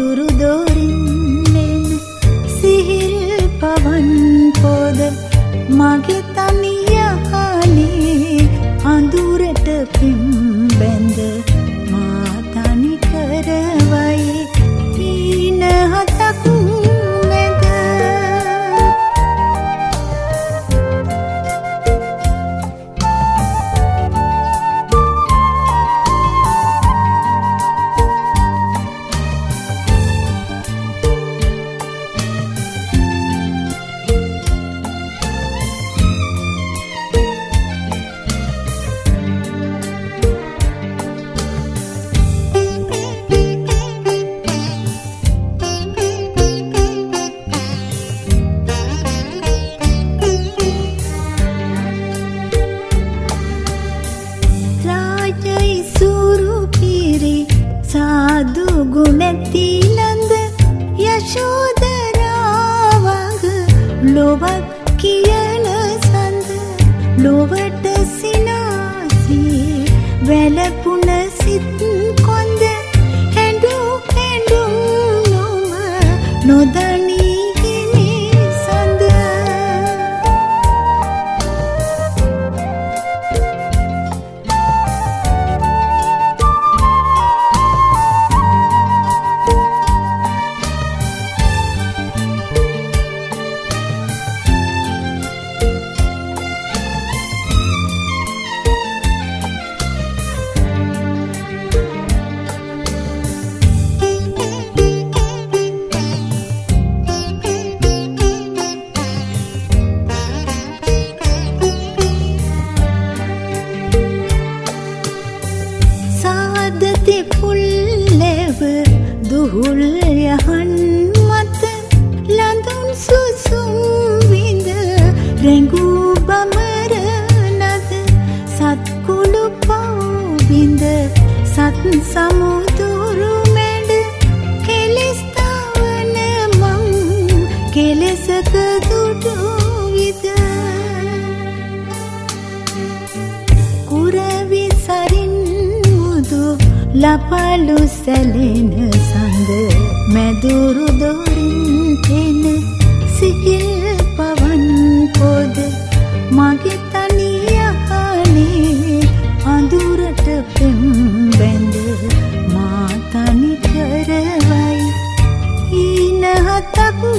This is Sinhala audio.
මැදුරු දොරින් එන සිහිල් පවන් පොද මගේ තනියහනේ අඳුරට පිම් බැඳ මා තනි කරවයි ඊන හතක් මැද සාදු ගුණැති නන්ද යශෝදරාවග ලොවක් කියන සඳ ලොවට සිනාසී වැළපුණ සිත් කොන්ද හැඬු හැඬු නොම නොදනී හිමි සඳ සාදති පුල්ලෙව දුහුල් යහන් මත ලඳුන් සුසුම් විඳ රැඟූ බමර නද සත්කුළු පව්බිඳ සත් සමුදුරු මැඩ කෙලෙස් තවන මං කෙලෙසක දුටු විද කුරවි සරින් ලපලු සැලෙන සඳ මැදුරු දොරින් එන සිහිල් පවන් පොද මගේ තනියහනේ අඳුරට පෙම් බැඳ මා තනි කරවයි ඊන හතක්